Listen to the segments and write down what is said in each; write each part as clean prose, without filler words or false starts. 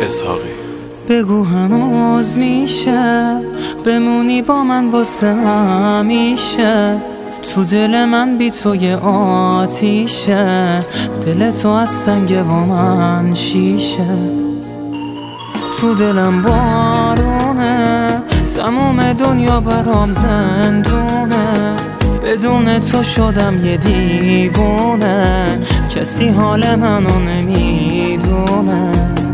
اسحاقی. بگو هنوز میشه بمونی با من واسه همیشه، تو دل من بی تو یه آتیشه، دل تو از سنگ و من شیشه. تو دلم بارونه، تموم دنیا برام زندونه، بدون تو شدم یه دیوونه، کسی حال منو نمیدونه.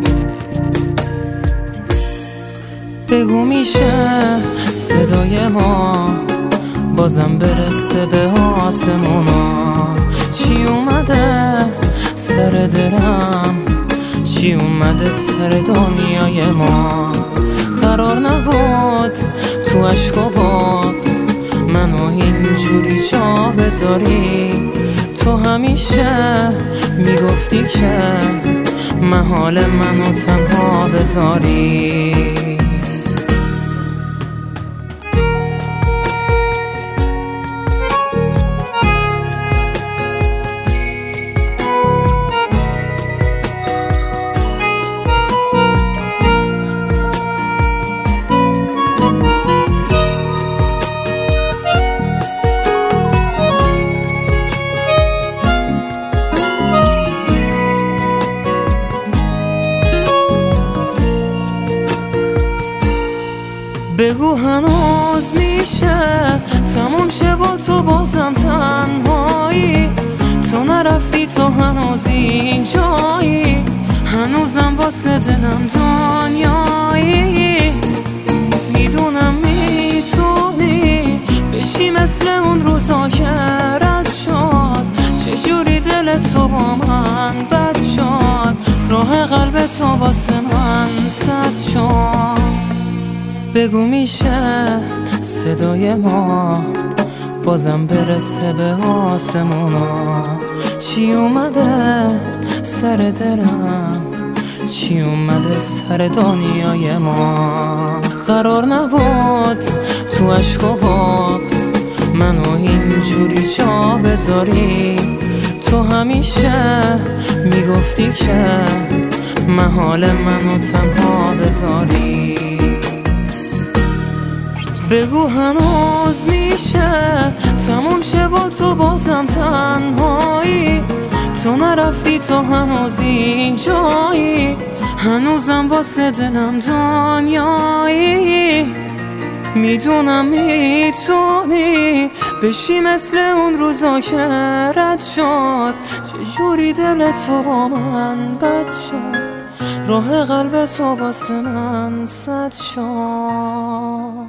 بگو میشه صدای ما بازم برسه به آسمونا، چی اومده سر دلم، چی اومده سر دنیای ما. قرار نبود تو عشق و بغض منو اینجوری جا بذاری، تو همیشه میگفتی که محال منو تنها بذاری. بگو هنوز میشه تموم شه با تو بازم تنهایی، تو نرفتی تو هنوز اینجایی، هنوزم واسه دلم دنیایی. میدونم میتونی بشی مثل اون روزا که رد شد، چجوری دل تو با من بد شد، راه قلب تو واسه من سد شد. بگو میشه صدای ما بازم برسه به آسمونا، چی اومده سر دلم، چی اومده سر دنیای ما. قرار نبود تو عشق و بغض منو اینجوری جا بذاری، تو همیشه میگفتی که محال منو تنها بذاری. بگو هنوز میشه تموم شه با تو بازم تنهایی، تو نرفتی تو هنوز اینجایی، هنوزم واسه دلم دنیایی. میدونم میتونی بشی مثل اون روزا که رد شد، چجوری دل تو با من بد شد، راه قلب تو واسه من سد شد.